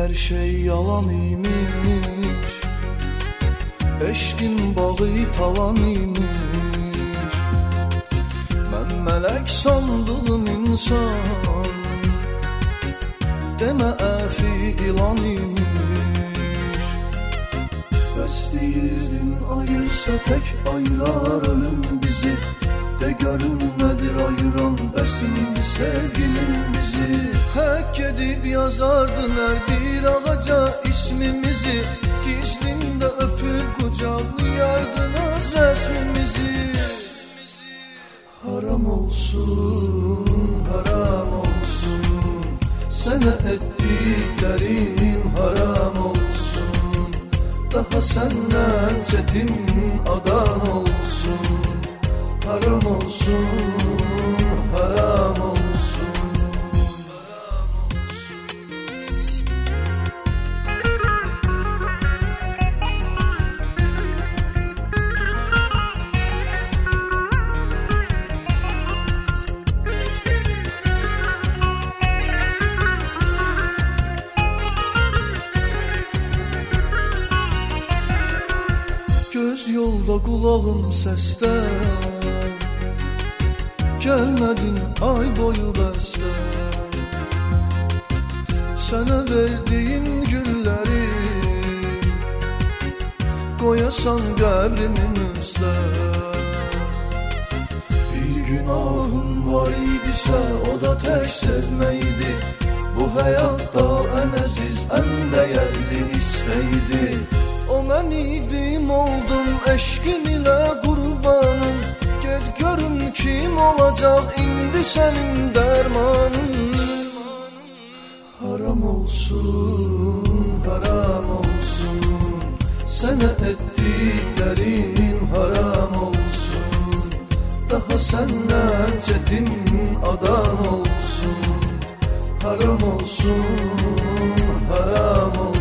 her şey yalan imiş, eşkin bağı talan imiş. Ben melek sandığım insan, deme əfi ilan imiş. Bəs deyirdin ayırsa tek ayırar ölüm bizi, de görün nedir ayıran bəsimli sevgilim bizi. Hək gedib yazardın her bir ağaca ismimizi, gizlinde öpüp kucaklayardınız resmimizi. Haram olsun, haram olsun, sana ettiklerim haram olsun. Daha senden çetin adam olsun. Haram olsun, haram olsun. Göz yolda kulağım seste, gelmedin ay boyu bəstə. Sana verdiğim gülleri koyasan qəbrimin üstə. Bir günahım var idisə o da tək sevməydi. Bu həyatda ən əziz, ən dəyərli istəydi. O mən idim, oldum eşkin ile qurbanım. Get görüm kim olacak indi senin dermanın. Haram olsun, haram olsun, sana ettiklerim haram olsun. Daha senden çetin adam olsun. Haram olsun, haram olsun.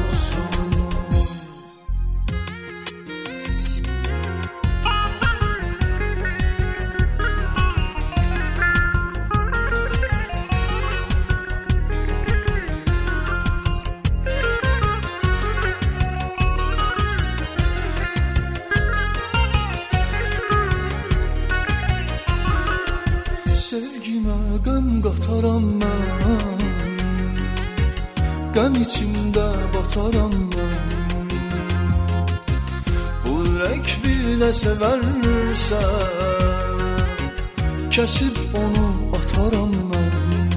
Sevgime qəm qataram mən, qəm içimdə bataram mən. Bu ürək bir də sevərsə, kəsib onu ataram mən.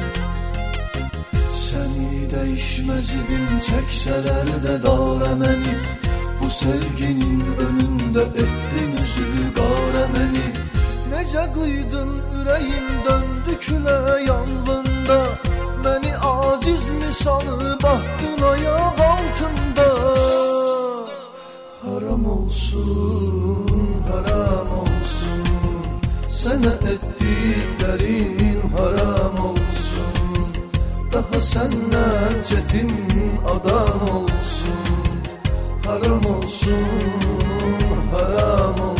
Səni dəyişməz idim, çəksələr də dara məni. Bu sevginin önündə etdin üzü qara məni. Necə qıydın ürəyim döndü külə yanğında, məni aciz misalı bahtın ayaq altında. Haram olsun, haram olsun, sana ettiklerin haram olsun. Daha senden çetin adam olsun. Haram olsun, haram olsun.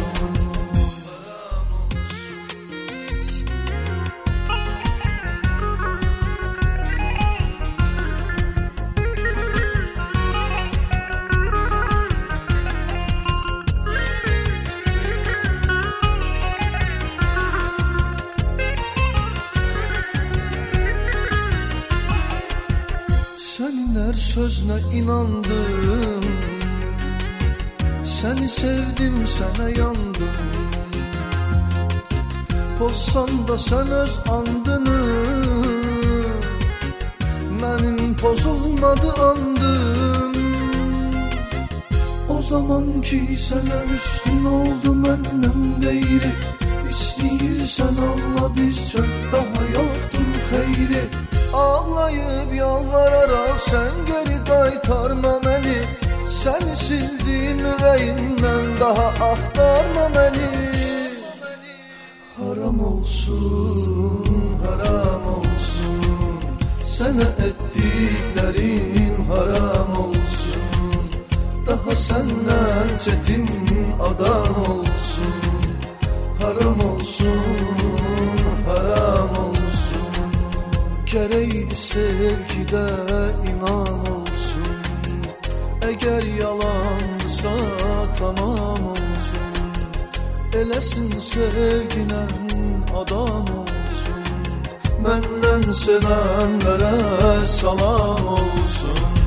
Senin her sözüne inandım, seni sevdim, sana yandım. Pozsan da sen öz andını, benim pozulmadı andım. O zamanki sana üstün oldu məndən deyri. İstəyirsən ağla diz çök, daha yoktur xeyri. Ağlayıp yalvararak sen geri qaytarma məni. Səni sildim ürəyimdən, daha axtarma məni. Haram olsun, haram olsun, sana ettiklerim haram olsun. Daha senden çetin adam olsun. Haram olsun, haram olsun. Gereydi sevgide anlam olsun. Eğer yalansa tamam olsun. Eləsin sevginen adam olsun. Benden sevenlere salam olsun.